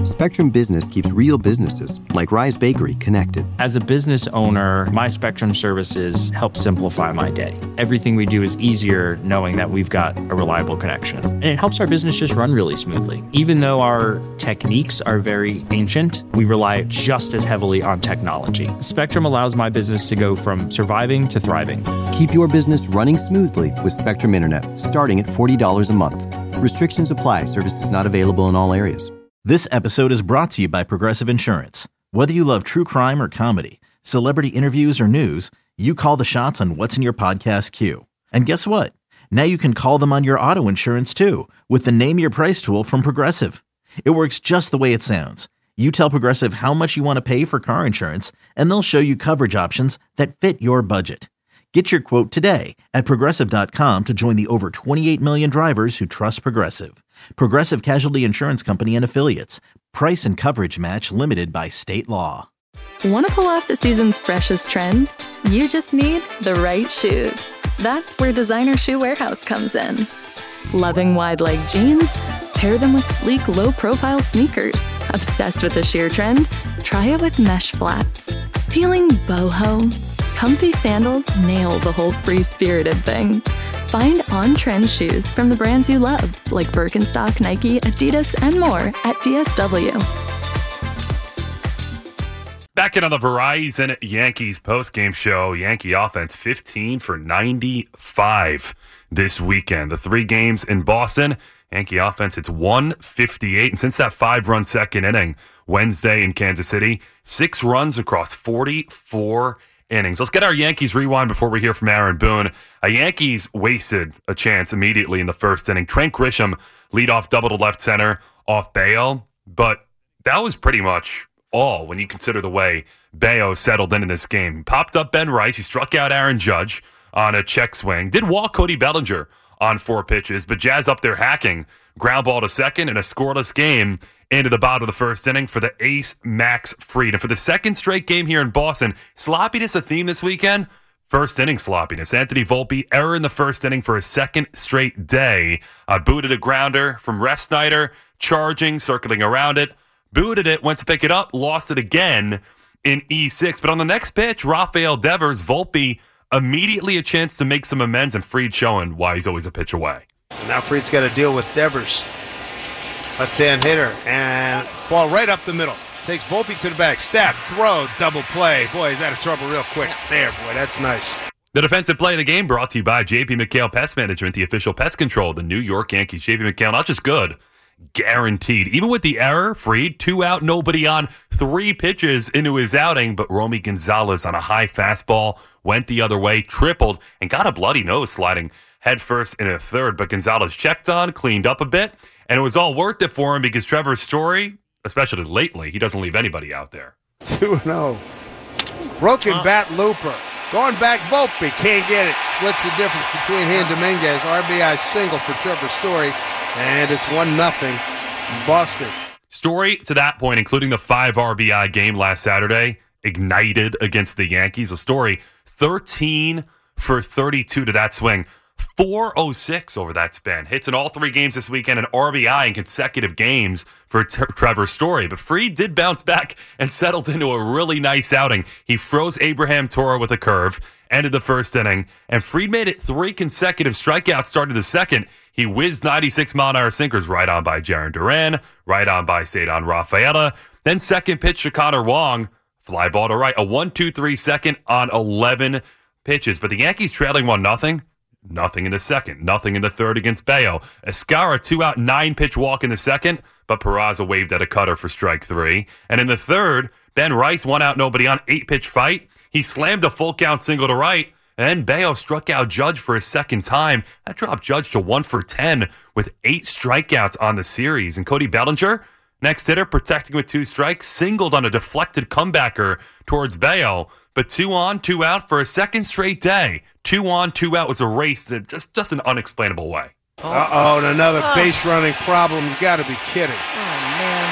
Spectrum Business keeps real businesses, like Rise Bakery, connected. As a business owner, my Spectrum services help simplify my day. Everything we do is easier knowing that we've got a reliable connection. And it helps our business just run really smoothly. Even though our techniques are very ancient, we rely just as heavily on technology. Spectrum allows my business to go from surviving to thriving. Keep your business running smoothly with Spectrum Internet, starting at $40 a month. Restrictions apply. Services not available in all areas. This episode is brought to you by Progressive Insurance. Whether you love true crime or comedy, celebrity interviews or news, you call the shots on what's in your podcast queue. And guess what? Now you can call them on your auto insurance too with the Name Your Price tool from Progressive. It works just the way it sounds. You tell Progressive how much you want to pay for car insurance, and they'll show you coverage options that fit your budget. Get your quote today at Progressive.com to join the over 28 million drivers who trust Progressive. Progressive Casualty Insurance Company and Affiliates. Price and coverage match limited by state law. Want to pull off the season's freshest trends? You just need the right shoes. That's where Designer Shoe Warehouse comes in. Loving wide leg jeans? Pair them with sleek, low-profile sneakers. Obsessed with the sheer trend? Try it with mesh flats. Feeling boho? Comfy sandals nail the whole free-spirited thing. Find on-trend shoes from the brands you love, like Birkenstock, Nike, Adidas, and more at DSW. Back in on the Verizon Yankees postgame show, Yankee offense 15 for 95 this weekend. The 3 games in Boston, Yankee offense, it's 158. And since that 5-run second inning Wednesday in Kansas City, 6 runs across 44 innings. Let's get our Yankees rewind before we hear from Aaron Boone. Yankees wasted a chance immediately in the first inning. Trent Grisham leadoff double to left center off Bayo, but that was pretty much all when you consider the way Bayo settled into this game. He popped up Ben Rice. He struck out Aaron Judge on a check swing. Did walk Cody Bellinger on 4 pitches, but Jazz up there hacking. Ground ball to second in a scoreless game into the bottom of the first inning for the ace, Max Fried. And for the second straight game here in Boston, sloppiness a theme this weekend? First inning sloppiness. Anthony Volpe, error in the first inning for a second straight day. Booted a grounder from Refsnyder, charging, circling around it. Booted it, went to pick it up, lost it again in E6. But on the next pitch, Rafael Devers, Volpe, immediately a chance to make some amends, and Fried showing why he's always a pitch away. Now Fried's got to deal with Devers. Left-hand hitter, and ball right up the middle. Takes Volpe to the back. Step, throw, double play. Boy, he's out of trouble real quick. There, boy, that's nice. The defensive play of the game brought to you by J.P. McHale Pest Management, the official pest control of the New York Yankees. J.P. McHale, not just good, guaranteed. Even with the error, Fried, 2 out, nobody on, 3 pitches into his outing, but Romy Gonzalez on a high fastball went the other way, tripled, and got a bloody nose sliding headfirst in a third. But Gonzalez checked on, cleaned up a bit, and it was all worth it for him because Trevor Story, especially lately, he doesn't leave anybody out there. 2-0. Broken bat Looper. Going back, Volpe can't get it. Splits the difference between he and Dominguez. RBI single for Trevor Story, and it's 1-0 Boston. Story, to that point, including the 5 RBI game last Saturday, ignited against the Yankees. A Story, 13 for 32 to that swing. 406 over that span. Hits in all 3 games this weekend, and RBI in consecutive games for Trevor Story. But Fried did bounce back and settled into a really nice outing. He froze Abraham Toro with a curve, ended the first inning, and Fried made it 3 consecutive strikeouts started the second. He whizzed 96-mile-an-hour sinkers right on by Jarren Duran, right on by Cedar Rafaela. Then second pitch to Connor Wong, fly ball to right. A 1-2-3 second on 11 pitches. But the Yankees trailing 1-0. Nothing in the second. Nothing in the third against Bayo. Escara, 2-out, 9-pitch walk in the second, but Peraza waved at a cutter for strike 3. And in the third, Ben Rice, 1 out, nobody on, 8-pitch fight. He slammed a full count single to right, and then Bayo struck out Judge for a second time. That dropped Judge to 1 for 10 with 8 strikeouts on the series. And Cody Bellinger, next hitter, protecting with 2 strikes, singled on a deflected comebacker towards Bayo. But 2 on, 2 out for a second straight day. 2 on, 2 out was erased in just an unexplainable way. Uh-oh, and another base running problem. You got to be kidding. Oh, man.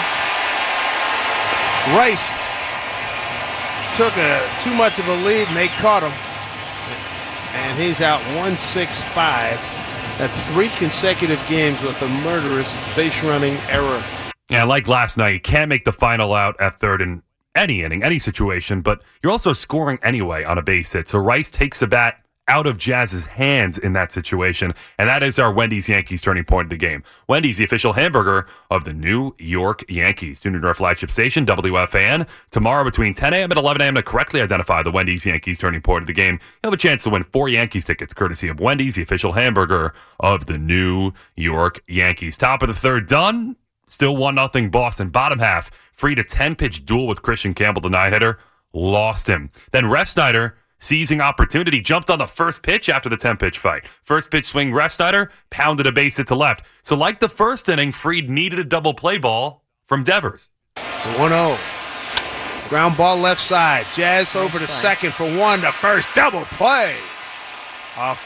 Rice took too much of a lead, and they caught him. And he's out 1-6-5. That's 3 consecutive games with a murderous base running error. Yeah, like last night, you can't make the final out at third in any inning, any situation, but you're also scoring anyway on a base hit. So Rice takes the bat out of Jazz's hands in that situation, and that is our Wendy's-Yankees turning point of the game. Wendy's, the official hamburger of the New York Yankees. Tune into our flagship station, WFAN, tomorrow between 10 a.m. and 11 a.m. to correctly identify the Wendy's-Yankees turning point of the game. You'll have a chance to win 4 Yankees tickets, courtesy of Wendy's, the official hamburger of the New York Yankees. Top of the third done. Still 1-0 Boston. Bottom half, Fried a 10-pitch duel with Christian Campbell, the 9-hitter. Lost him. Then Refsnyder, seizing opportunity, jumped on the first pitch after the 10-pitch fight. First pitch swing, Refsnyder pounded a base hit to left. So like the first inning, Fried needed a double play ball from Devers. The 1-0. Ground ball left side. Jazz over to second for one. The first double play. A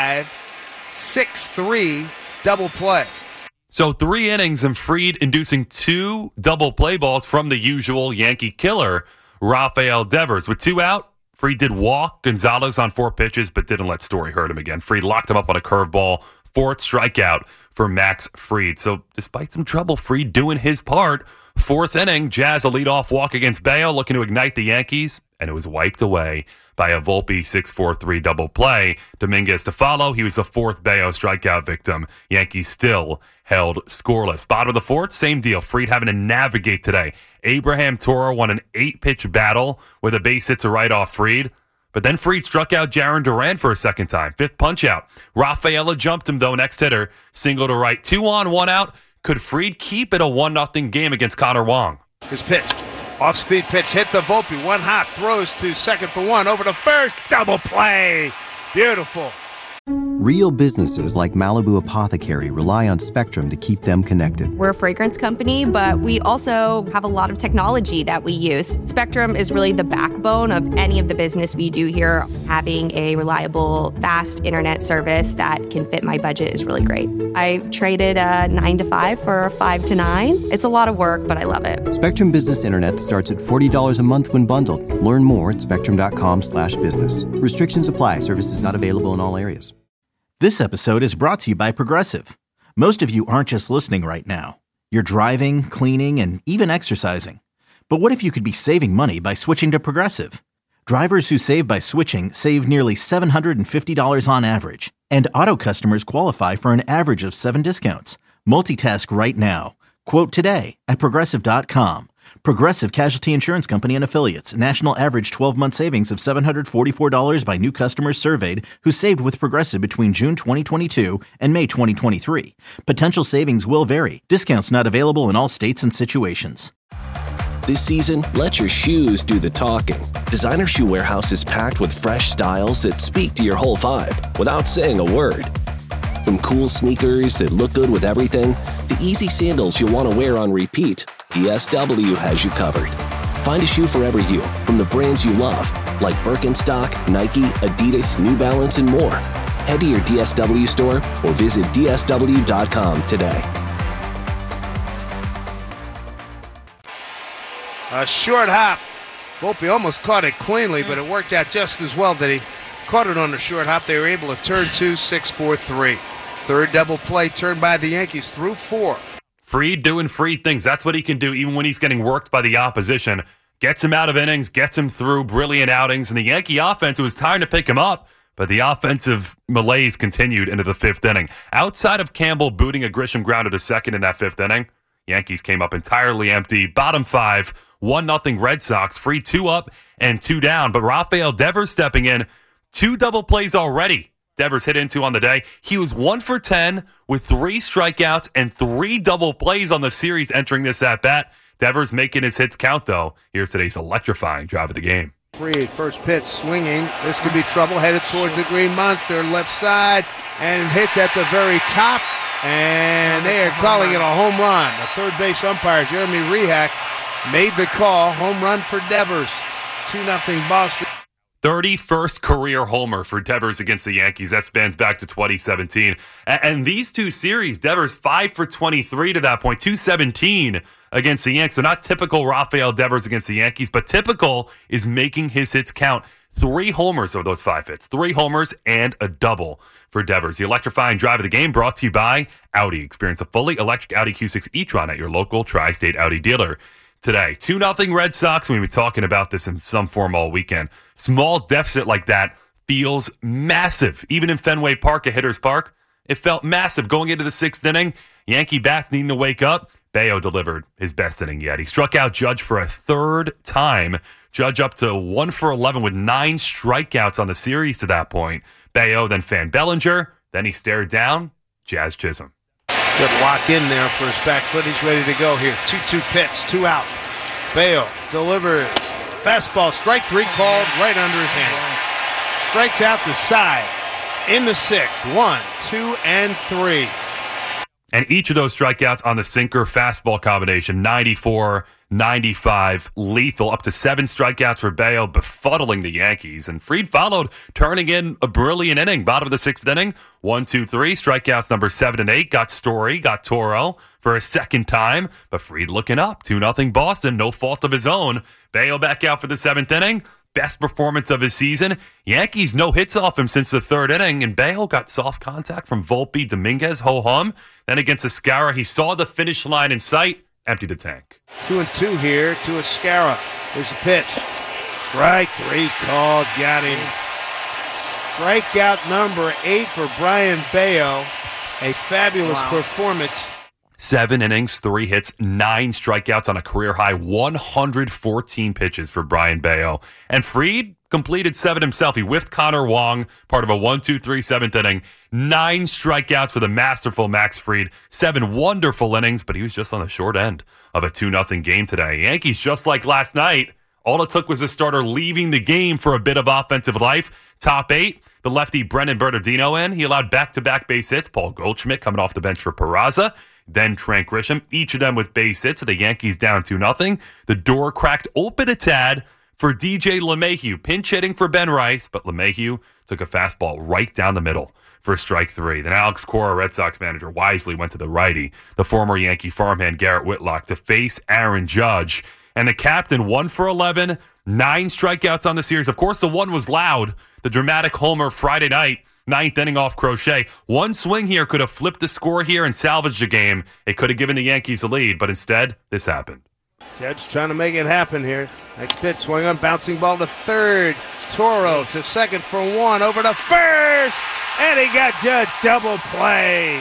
5-6-3 double play. So 3 innings and Fried inducing 2 double play balls from the usual Yankee killer, Rafael Devers. With 2 out, Fried did walk Gonzalez on 4 pitches, but didn't let Story hurt him again. Fried locked him up on a curveball, 4th strikeout for Max Fried. So despite some trouble, Fried doing his part. 4th inning, Jazz a leadoff walk against Bayo, looking to ignite the Yankees, and it was wiped away by a Volpe 6-4-3 double play. Dominguez to follow. He was the 4th Bayo strikeout victim. Yankees still held scoreless. Bottom of the 4th, same deal. Fried having to navigate today. Abraham Toro won an 8-pitch battle with a base hit to right off Fried. But then Fried struck out Jaron Duran for a second time. 5th punch out. Rafaela jumped him, though. Next hitter, single to right. 2 on, 1 out. Could Fried keep it a 1-0 game against Connor Wong? His pitch. Off-speed pitch hit the Volpe. One hop throws to second for one. Over to first. Double play. Beautiful. Real businesses like Malibu Apothecary rely on Spectrum to keep them connected. We're a fragrance company, but we also have a lot of technology that we use. Spectrum is really the backbone of any of the business we do here. Having a reliable, fast internet service that can fit my budget is really great. I traded a 9 to 5 for a 5 to 9. It's a lot of work, but I love it. Spectrum Business Internet starts at $40 a month when bundled. Learn more at spectrum.com/business. Restrictions apply. Services not available in all areas. This episode is brought to you by Progressive. Most of you aren't just listening right now. You're driving, cleaning, and even exercising. But what if you could be saving money by switching to Progressive? Drivers who save by switching save nearly $750 on average. And auto customers qualify for an average of 7 discounts. Multitask right now. Quote today at Progressive.com. Progressive Casualty Insurance Company and Affiliates. National average 12-month savings of $744 by new customers surveyed who saved with Progressive between June 2022 and May 2023. Potential savings will vary. Discounts not available in all states and situations. This season, let your shoes do the talking. Designer Shoe Warehouse is packed with fresh styles that speak to your whole vibe without saying a word. From cool sneakers that look good with everything, to easy sandals you'll want to wear on repeat, DSW has you covered. Find a shoe for every you, from the brands you love, like Birkenstock, Nike, Adidas, New Balance, and more. Head to your DSW store or visit DSW.com today. A short hop. Volpe almost caught it cleanly, but it worked out just as well that he caught it on the short hop. They were able to turn 2, 6-4-3. Third double play turned by the Yankees through 4. Fried doing Fried things. That's what he can do even when he's getting worked by the opposition. Gets him out of innings, gets him through brilliant outings. And the Yankee offense, it was time to pick him up, but the offensive malaise continued into the 5th inning. Outside of Campbell booting a Grisham grounder to second in that 5th inning, Yankees came up entirely empty. Bottom 5, 1-0 Red Sox. Fried 2 up and 2 down. But Rafael Devers stepping in. 2 double plays already. Devers hit into on the day. He was 1 for 10 with 3 strikeouts and 3 double plays on the series entering this at-bat. Devers making his hits count, though. Here's today's electrifying drive of the game. Fried, first pitch, swinging. This could be trouble. Headed towards the Green Monster, left side, and hits at the very top. And they are calling it a home run. The third base umpire, Jeremy Rehak, made the call. Home run for Devers. 2-0 Boston. 31st career homer for Devers against the Yankees. That spans back to 2017. And these 2 series, Devers 5 for 23 to that point, 217 against the Yankees. So not typical Rafael Devers against the Yankees, but typical is making his hits count. 3 homers of those 5 hits. 3 homers and a double for Devers. The electrifying drive of the game brought to you by Audi. Experience a fully electric Audi Q6 e-tron at your local Tri-State Audi dealer today. 2-0 Red Sox. We've been talking about this in some form all weekend. Small deficit like that feels massive. Even in Fenway Park at Hitters Park, it felt massive. Going into the 6th inning, Yankee bats needing to wake up. Bello delivered his best inning yet. He struck out Judge for a 3rd time. Judge up to 1 for 11 with 9 strikeouts on the series to that point. Bello then fanned Bellinger. Then he stared down Jazz Chisholm. Good lock in there for his back foot. He's ready to go here. 2-2 pitch, 2 out. Bello delivers. Fastball, strike 3 called right under his hands. Strikes out the side. In the 6th. 1, 2, and 3. And each of those strikeouts on the sinker fastball combination, 94, 95, lethal, up to 7 strikeouts for Bello, befuddling the Yankees. And Fried followed, turning in a brilliant inning. Bottom of the 6th inning, 1, 2, 3. Strikeouts number 7 and 8. Got Story, got Toro for a 2nd time. But Fried looking up. 2-0 Boston, no fault of his own. Bello back out for the 7th inning. Best performance of his season. Yankees no hits off him since the 3rd inning, and Bello got soft contact from Volpe, Dominguez, ho-hum. Then against Escara, he saw the finish line in sight, emptied the tank. 2-2 here to Escara. Here's a pitch. Strike 3 called, got him. Strikeout number 8 for Brayan Bello. A fabulous performance. 7 innings, 3 hits, 9 strikeouts on a career-high 114 pitches for Brayan Bello. And Fried completed 7 himself. He whiffed Connor Wong, part of a 1-2-3 7th inning. 9 strikeouts for the masterful Max Fried. 7 wonderful innings, but he was just on the short end of a 2-0 game today. Yankees, just like last night, all it took was a starter leaving the game for a bit of offensive life. Top 8, the lefty Brennan Bernardino in. He allowed back-to-back base hits. Paul Goldschmidt coming off the bench for Peraza. Then Trent Grisham, each of them with base hits. So the Yankees down 2-0. The door cracked open a tad for DJ LeMahieu. Pinch hitting for Ben Rice, but LeMahieu took a fastball right down the middle for strike 3. Then Alex Cora, Red Sox manager, wisely went to the righty, the former Yankee farmhand Garrett Whitlock, to face Aaron Judge. And the captain, 1 for 11, 9 strikeouts on the series. Of course, the one was loud. The dramatic homer Friday night. 9th inning off Crochet. One swing here could have flipped the score here and salvaged the game. It could have given the Yankees a lead, but instead, this happened. Judge trying to make it happen here. Next pitch, swing on, bouncing ball to 3rd. Toro to 2nd for 1, over to 1st, and he got Judge double play.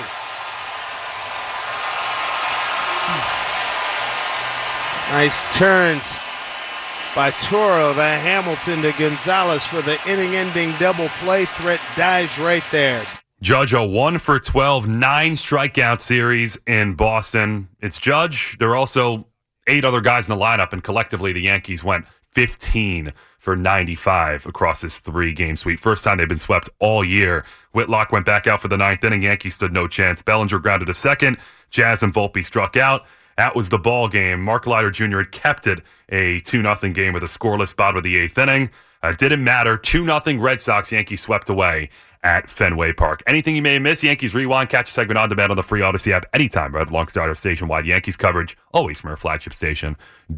Nice turns by Toro to Hamilton to Gonzalez for the inning-ending double play. Threat dives right there. Judge, a 1 for 12, 9 strikeout series in Boston. It's Judge. There are also 8 other guys in the lineup, and collectively the Yankees went 15 for 95 across this 3-game sweep. First time they've been swept all year. Whitlock went back out for the 9th inning. Yankees stood no chance. Bellinger grounded to 2nd. Jazz and Volpe struck out. That was the ball game. Mark Leiter Jr. had kept it a 2-0 game with a scoreless bottom of the 8th inning. It didn't matter. 2-0 Red Sox. Yankees swept away at Fenway Park. Anything you may have missed, Yankees Rewind. Catch a segment on demand on the free Odyssey app anytime. Right alongside our station-wide Yankees coverage, always from our flagship station,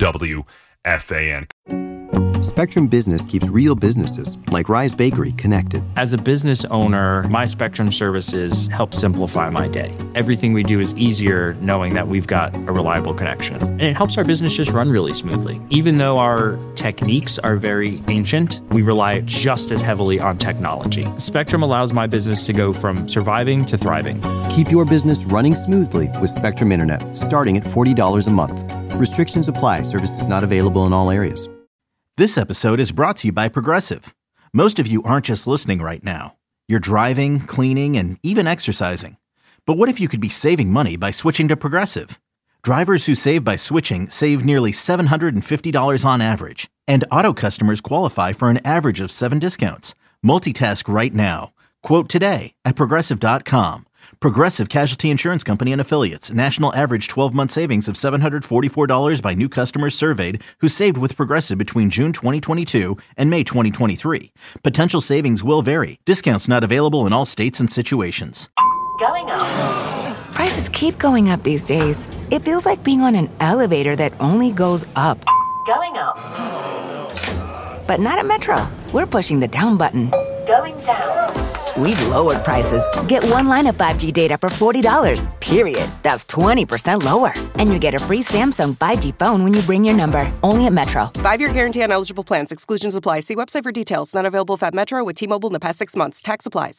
WFAN. Spectrum Business keeps real businesses like Rise Bakery connected. As a business owner, my Spectrum services help simplify my day. Everything we do is easier knowing that we've got a reliable connection. And it helps our business just run really smoothly. Even though our techniques are very ancient, we rely just as heavily on technology. Spectrum allows my business to go from surviving to thriving. Keep your business running smoothly with Spectrum Internet, starting at $40 a month. Restrictions apply. Services not available in all areas. This episode is brought to you by Progressive. Most of you aren't just listening right now. You're driving, cleaning, and even exercising. But what if you could be saving money by switching to Progressive? Drivers who save by switching save nearly $750 on average. And auto customers qualify for an average of 7 discounts. Multitask right now. Quote today at Progressive.com. Progressive Casualty Insurance Company and Affiliates. National average 12-month savings of $744 by new customers surveyed who saved with Progressive between June 2022 and May 2023. Potential savings will vary. Discounts not available in all states and situations. Going up. Prices keep going up these days. It feels like being on an elevator that only goes up. Going up. But not at Metro. we're pushing the down button. Going down. We've lowered prices. Get one line of 5G data for $40, period. That's 20% lower. And you get a free Samsung 5G phone when you bring your number. Only at Metro. 5-year guarantee on eligible plans. Exclusions apply. See website for details. Not available at Metro with T-Mobile in the past 6 months. Tax applies.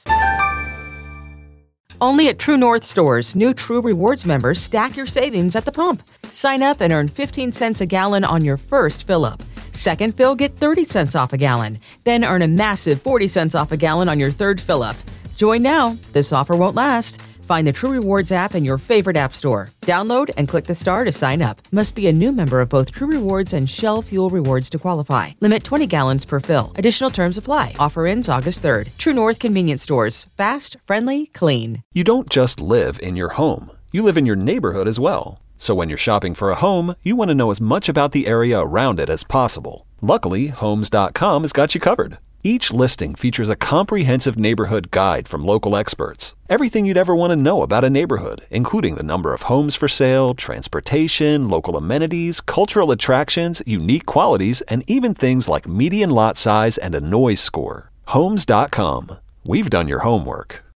Only at True North stores, new True Rewards members stack your savings at the pump. Sign up and earn 15 cents a gallon on your first fill-up. Second fill, get 30 cents off a gallon. Then earn a massive 40 cents off a gallon on your third fill-up. Join now. This offer won't last. Find the True Rewards app in your favorite app store. Download and click the star to sign up. Must be a new member of both True Rewards and Shell Fuel Rewards to qualify. Limit 20 gallons per fill. Additional terms apply. Offer ends August 3rd. True North Convenience Stores. Fast, friendly, clean. You don't just live in your home. You live in your neighborhood as well. So when you're shopping for a home, you want to know as much about the area around it as possible. Luckily, Homes.com has got you covered. Each listing features a comprehensive neighborhood guide from local experts. Everything you'd ever want to know about a neighborhood, including the number of homes for sale, transportation, local amenities, cultural attractions, unique qualities, and even things like median lot size and a noise score. Homes.com. We've done your homework.